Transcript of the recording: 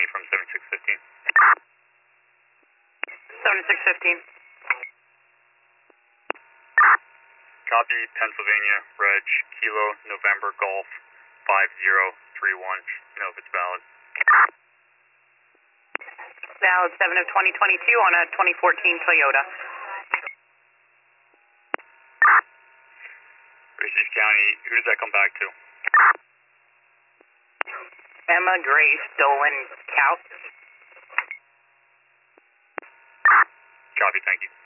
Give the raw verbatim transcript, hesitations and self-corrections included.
from seventy-six fifteen. seventy-six fifteen. Copy, Pennsylvania, Reg, Kilo, November, Golf, five zero three one. You know if it's valid. Valid seven of twenty twenty-two on a twenty fourteen Toyota. Osage County, who does that come back to? Emma Gray Stolen Couch. Copy, thank you.